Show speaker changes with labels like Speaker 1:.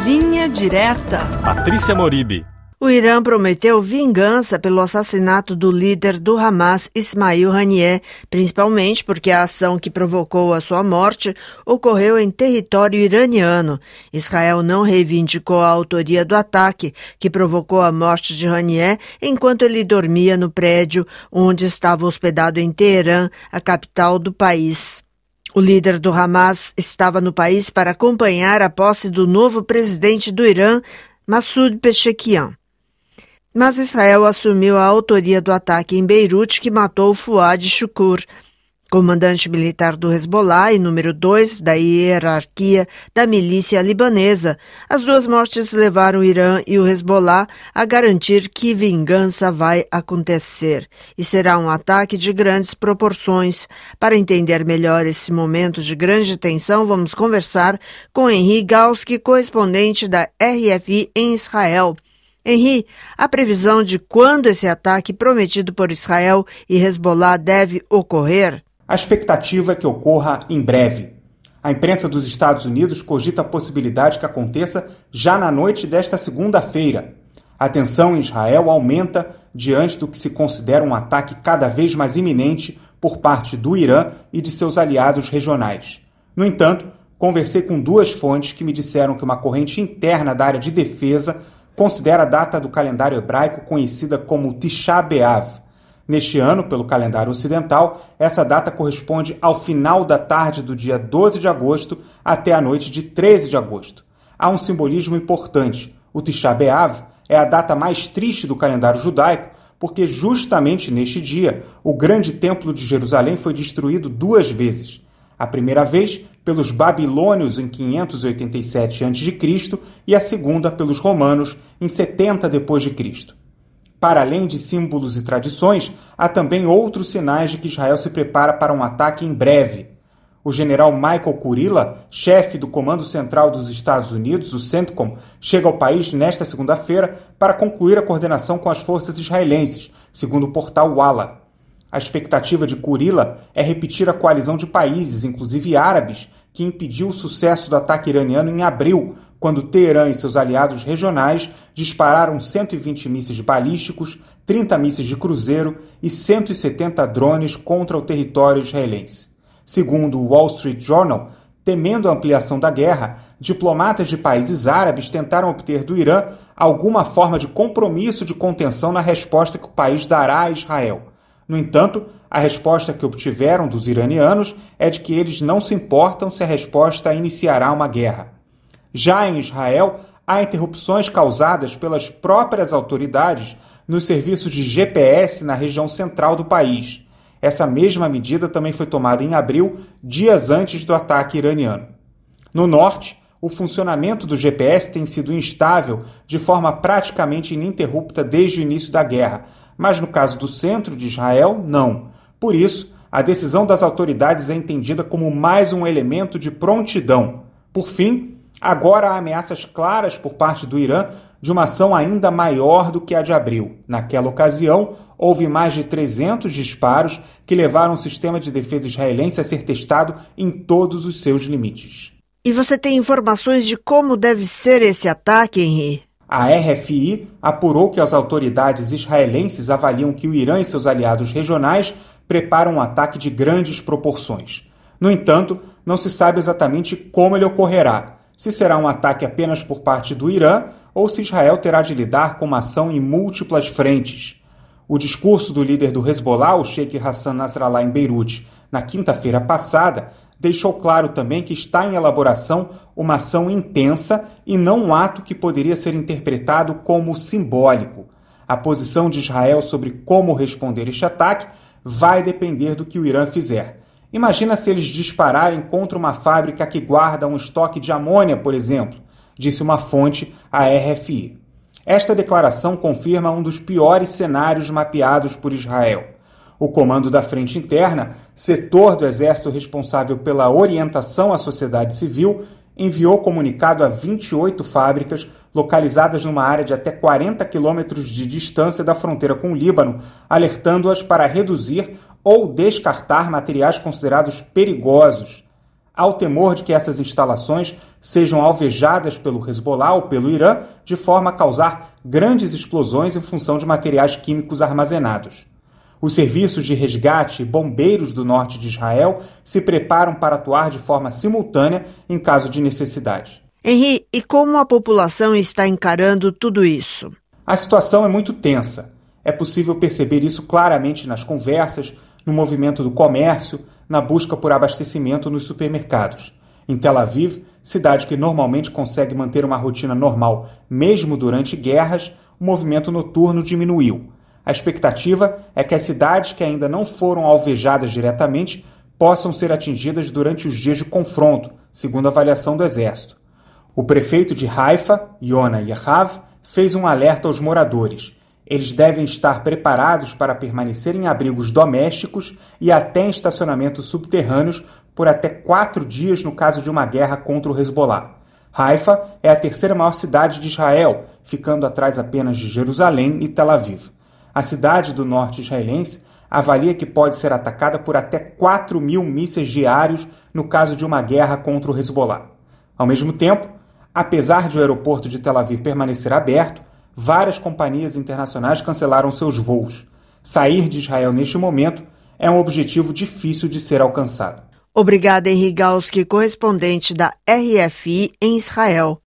Speaker 1: Linha Direta.
Speaker 2: Patrícia Moribe.
Speaker 3: O Irã prometeu vingança pelo assassinato do líder do Hamas, Ismail Haniyeh, principalmente porque a ação que provocou a sua morte ocorreu em território iraniano. Israel não reivindicou a autoria do ataque, que provocou a morte de Haniyeh enquanto ele dormia no prédio onde estava hospedado em Teherã, a capital do país. O líder do Hamas estava no país para acompanhar a posse do novo presidente do Irã, Massoud Pezeshkian. Mas Israel assumiu a autoria do ataque em Beirute que matou Fuad Shukur, comandante militar do Hezbollah e número 2 da hierarquia da milícia libanesa. As duas mortes levaram o Irã e o Hezbollah a garantir que vingança vai acontecer. E será um ataque de grandes proporções. Para entender melhor esse momento de grande tensão, vamos conversar com Henri Galski, correspondente da RFI em Israel. Henri, a previsão de quando esse ataque prometido por Israel e Hezbollah deve ocorrer?
Speaker 4: A expectativa é que ocorra em breve. A imprensa dos Estados Unidos cogita a possibilidade que aconteça já na noite desta segunda-feira. A tensão em Israel aumenta diante do que se considera um ataque cada vez mais iminente por parte do Irã e de seus aliados regionais. No entanto, conversei com duas fontes que me disseram que uma corrente interna da área de defesa considera a data do calendário hebraico conhecida como Tisha B'Av. Neste ano, pelo calendário ocidental, essa data corresponde ao final da tarde do dia 12 de agosto até a noite de 13 de agosto. Há um simbolismo importante. O Tisha B'Av é a data mais triste do calendário judaico, porque justamente neste dia, o grande templo de Jerusalém foi destruído duas vezes. A primeira vez pelos babilônios em 587 a.C. e a segunda pelos romanos em 70 d.C. Para além de símbolos e tradições, há também outros sinais de que Israel se prepara para um ataque em breve. O general Michael Kurilla, chefe do Comando Central dos Estados Unidos, o CENTCOM, chega ao país nesta segunda-feira para concluir a coordenação com as forças israelenses, segundo o portal Walla. A expectativa de Kurilla é repetir a coalizão de países, inclusive árabes, que impediu o sucesso do ataque iraniano em abril, quando Teherã e seus aliados regionais dispararam 120 mísseis balísticos, 30 mísseis de cruzeiro e 170 drones contra o território israelense. Segundo o Wall Street Journal, temendo a ampliação da guerra, diplomatas de países árabes tentaram obter do Irã alguma forma de compromisso de contenção na resposta que o país dará a Israel. No entanto, a resposta que obtiveram dos iranianos é de que eles não se importam se a resposta iniciará uma guerra. Já em Israel, há interrupções causadas pelas próprias autoridades nos serviços de GPS na região central do país. Essa mesma medida também foi tomada em abril, dias antes do ataque iraniano. No norte, o funcionamento do GPS tem sido instável de forma praticamente ininterrupta desde o início da guerra, mas no caso do centro de Israel, não. Por isso, a decisão das autoridades é entendida como mais um elemento de prontidão. Por fim, agora há ameaças claras por parte do Irã de uma ação ainda maior do que a de abril. Naquela ocasião, houve mais de 300 disparos que levaram o sistema de defesa israelense a ser testado em todos os seus limites.
Speaker 3: E você tem informações de como deve ser esse ataque, Henri?
Speaker 4: A RFI apurou que as autoridades israelenses avaliam que o Irã e seus aliados regionais preparam um ataque de grandes proporções. No entanto, não se sabe exatamente como ele ocorrerá, se será um ataque apenas por parte do Irã ou se Israel terá de lidar com uma ação em múltiplas frentes. O discurso do líder do Hezbollah, o Sheikh Hassan Nasrallah, em Beirute, na quinta-feira passada, deixou claro também que está em elaboração uma ação intensa e não um ato que poderia ser interpretado como simbólico. A posição de Israel sobre como responder este ataque vai depender do que o Irã fizer. Imagina se eles dispararem contra uma fábrica que guarda um estoque de amônia, por exemplo, disse uma fonte à RFI. Esta declaração confirma um dos piores cenários mapeados por Israel. O Comando da Frente Interna, setor do Exército responsável pela orientação à sociedade civil, enviou comunicado a 28 fábricas localizadas numa área de até 40 quilômetros de distância da fronteira com o Líbano, alertando-as para reduzir ou descartar materiais considerados perigosos. Há o temor de que essas instalações sejam alvejadas pelo Hezbollah ou pelo Irã, de forma a causar grandes explosões em função de materiais químicos armazenados. Os serviços de resgate e bombeiros do norte de Israel se preparam para atuar de forma simultânea em caso de necessidade.
Speaker 3: Henri, e como a população está encarando tudo isso?
Speaker 4: A situação é muito tensa. É possível perceber isso claramente nas conversas, no movimento do comércio, na busca por abastecimento nos supermercados. Em Tel Aviv, cidade que normalmente consegue manter uma rotina normal mesmo durante guerras, o movimento noturno diminuiu. A expectativa é que as cidades que ainda não foram alvejadas diretamente possam ser atingidas durante os dias de confronto, segundo a avaliação do Exército. O prefeito de Haifa, Yona Yahav, fez um alerta aos moradores. Eles devem estar preparados para permanecer em abrigos domésticos e até em estacionamentos subterrâneos por até 4 dias no caso de uma guerra contra o Hezbollah. Haifa é a terceira maior cidade de Israel, ficando atrás apenas de Jerusalém e Tel Aviv. A cidade do norte israelense avalia que pode ser atacada por até 4.000 mísseis diários no caso de uma guerra contra o Hezbollah. Ao mesmo tempo, apesar de o aeroporto de Tel Aviv permanecer aberto, várias companhias internacionais cancelaram seus voos. Sair de Israel neste momento é um objetivo difícil de ser alcançado.
Speaker 3: Obrigada, Henri Galski, correspondente da RFI em Israel.